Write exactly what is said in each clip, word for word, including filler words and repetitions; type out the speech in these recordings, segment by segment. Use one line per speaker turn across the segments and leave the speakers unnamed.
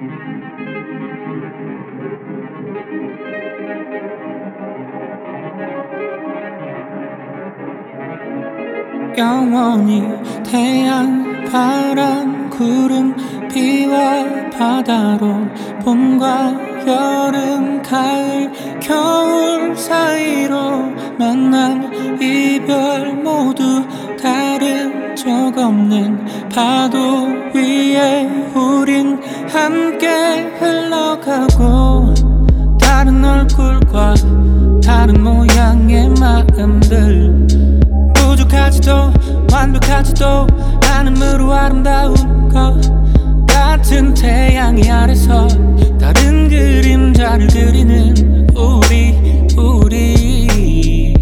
영원히 태양, 바람, 구름, 비와 바다로 봄과 여름, 가을, 겨울 사이로 만남, 이별 모두 다른 적 없는 파도 위에 우린 함께 흘러가고, 다른 얼굴과 다른 모양의 마음들, 부족하지도 완벽하지도 않음으로 아름다운 것 같은 태양이 아래서 다른 그림자를 그리는 우리 우리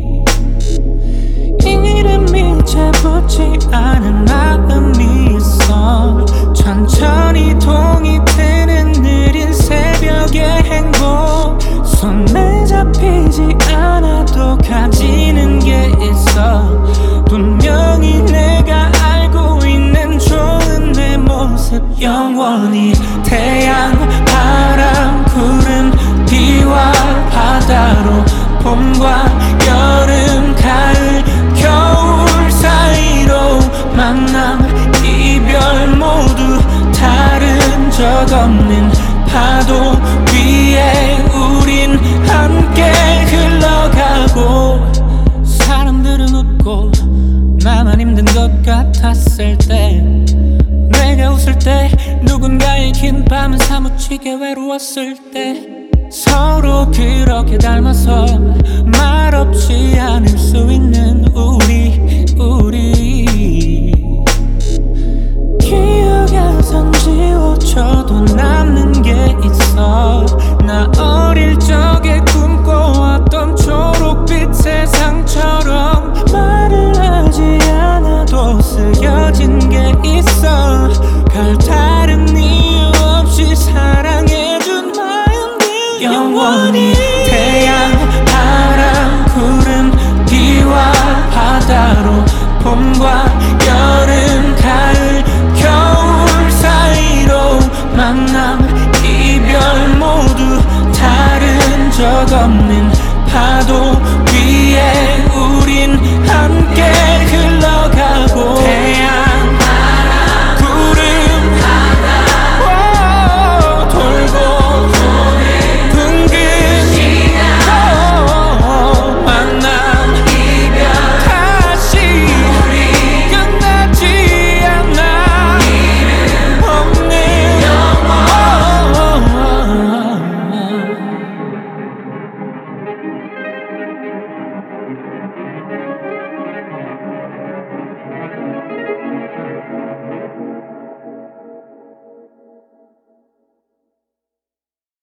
이름이 채 붙지 않은 마음이 있어. 천천히 동이 트는 느린 새벽의 행복, 손에 잡히지 않아도 가지는 게 있어. 분명히 내가 알고 있는 좋은 내 모습. 영원히 태양, 바람, 구름, 비와 바다로 봄과 여름, 가을, 겨울 사이로 만남, 이별 모두 다른 적 없는 파도 위에 우린 함께 흘러가고, 사람들은 웃고 나만 힘든 것 같았을 때, 내가 웃을 때 누군가의 긴 밤은 사무치게 외로웠을 때, 서로 그렇게 닮아서 말없이 않을 수 있는 우리